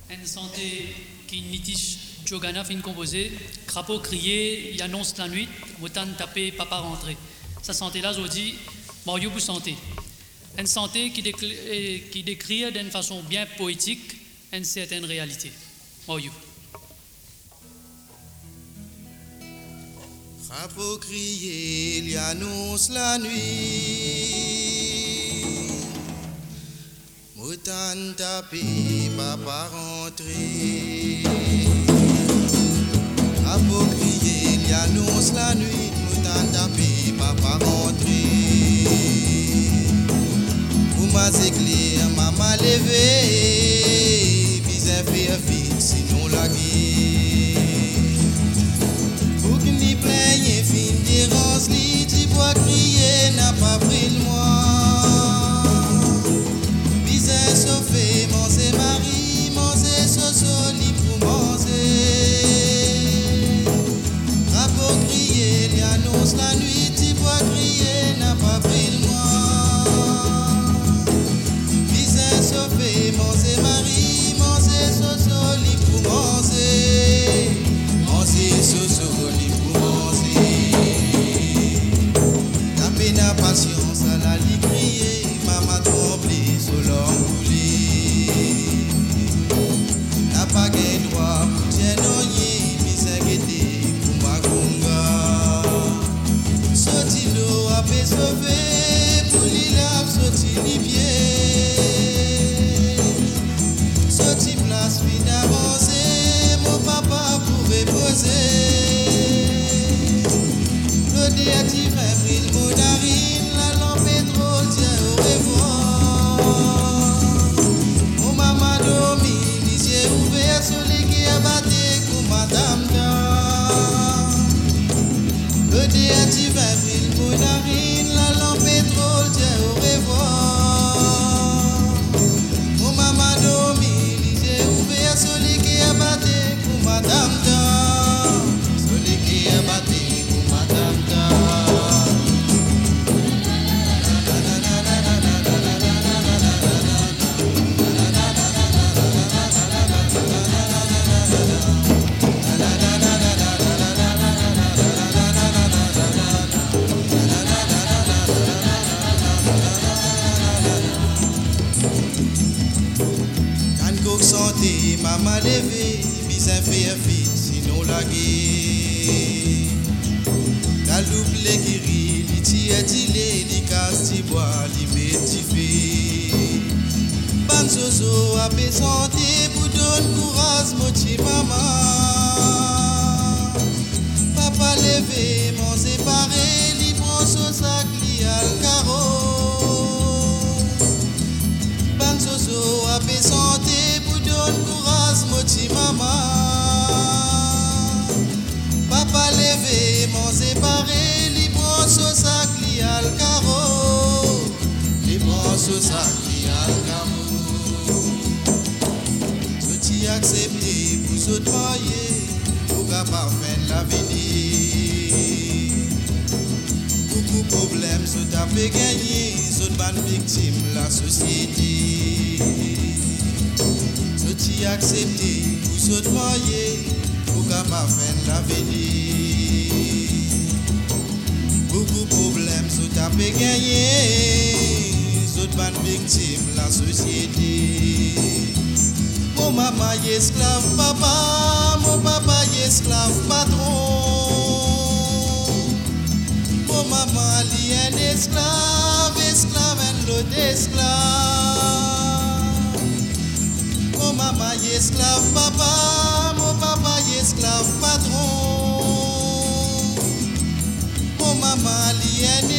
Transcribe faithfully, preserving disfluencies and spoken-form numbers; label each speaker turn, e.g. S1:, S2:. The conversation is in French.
S1: une santé qui nitiche Jogana fin composé, crapaud crié, il annonce la nuit, motan tapé, papa rentré. Sa santé là, je dis, Mario pour santé. Une santé qui, décrit, qui décrit d'une façon bien poétique une certaine réalité. Mario.
S2: Crapaud crié, il annonce la nuit. Mouton tapé, papa rentré. Crapaud crié, il annonce la nuit. Mouton tapé, papa rentré. Pour ma éclair, maman levé. Bizarre fait vite, sinon la guerre. Pour qu'il n'y plaigne, fin d'errance, li, tu bois crier, n'a pas pris le moi. Sauvé, manger Marie, manger Soso, li pour manger. Rapport crié, il annonce la nuit, tu bois crier, n'a pas pris le mois. Visage sauvé, manger Marie, manger Soso, li pour manger. Manger Soso, li pour manger. La peine à patience, à la li crier, maman tremblé, sur l'homme. Pas gain droit pour tienoyer, mais s'inquiéter pour ma conga. Sorti l'eau a fait sauver, pour l'île sorti les pieds. Sorti place, fin d'avancer, mon papa pouvait poser. Le déactif brille mon narine, la lampe pétrole tient au revoir. Mon maman dormi. Ouvert celui qui a battu comme madame da. Le déactif brille pour narine, la lampe pétrole tient au revoir. Mon maman dormi, j'ai ouvert celui qui a battu comme madame da. Celui qui a battu comme madame da. Santé, maman levé, bizarre fait vite, sinon la guerre. La loupe les guérit, li tire dilé, li casse, ti bois, li métifé. Ban soso a pe santé, pour donner courage, moti maman. Papa levé, mon séparé, li prend son sac, li al carreau. Ban soso a pe santé, donne courage, moti maman. Papa levé, mon séparé, li prend son sac, li al carreau. Li prend son sac, li al carreau. Soti accepté pour se noyer, pour capable faire l'avenir. Beaucoup de problèmes, se taper gagner, se ban victime la société. Soti accepté pour se noyer, pour capable faire l'avenir. Beaucoup de problèmes, se taper gagner, se ban victime la société. Mon maman y esclave papa, mon papa y esclave patron. Mon maman li un esclave, esclave un lot d'esclave. Mon maman y esclave papa, mon papa y esclave patron. Mon maman li un